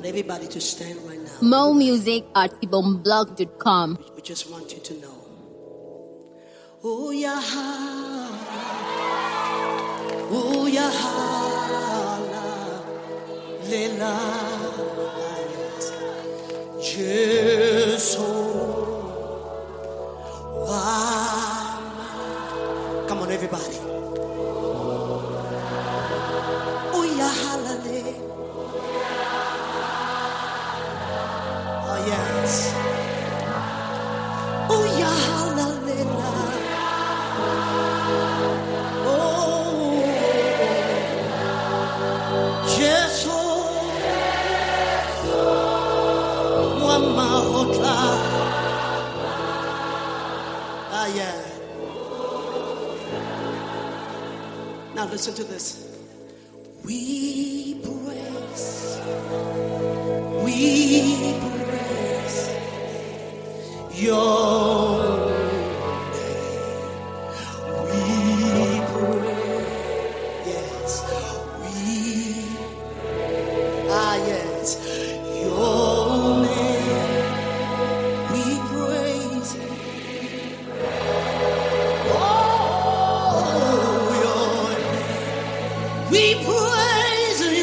everybody to stand right now. More music at ibomblog.com. We just want you to know. Oh yeah, oh yeah, lela, Jesus, wow. Come on, everybody. Oh yeah, hallelujah. Oh yes. Oh yeah, hallelujah. Oh, Jesus, Mama Hota. Ah yeah. Now listen to this. We praise your name. We praise, yes, yes, your name. We praise, oh, your name. We praise you,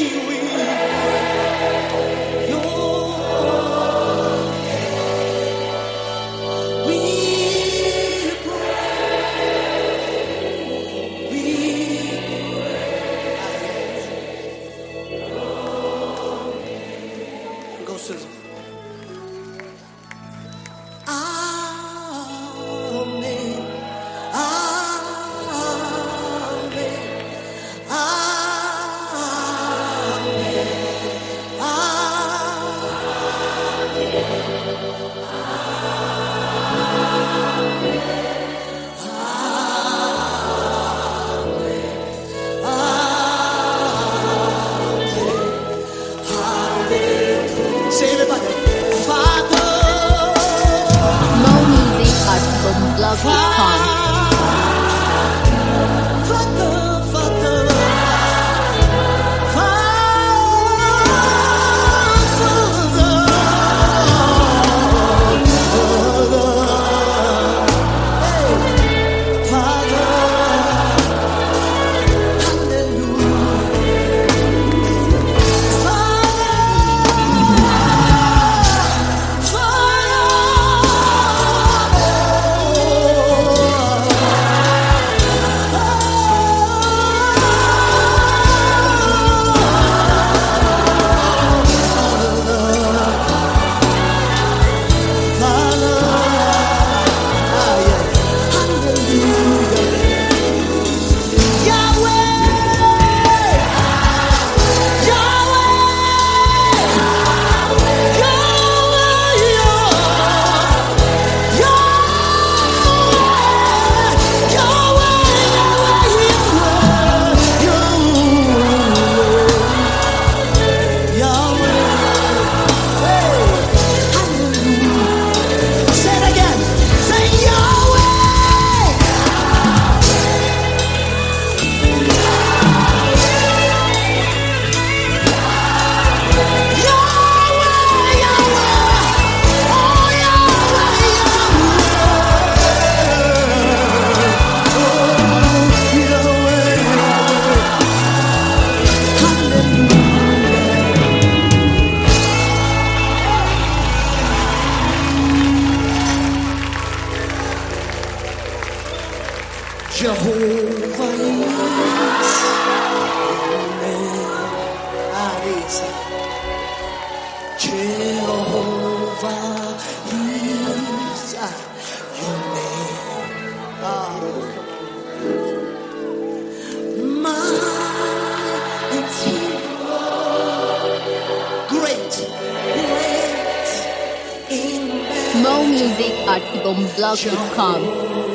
say everybody, Father. More music at ibomblog.com. Jehovah is Jehovah is your name. Mighty, great in More music at ibomblog.com.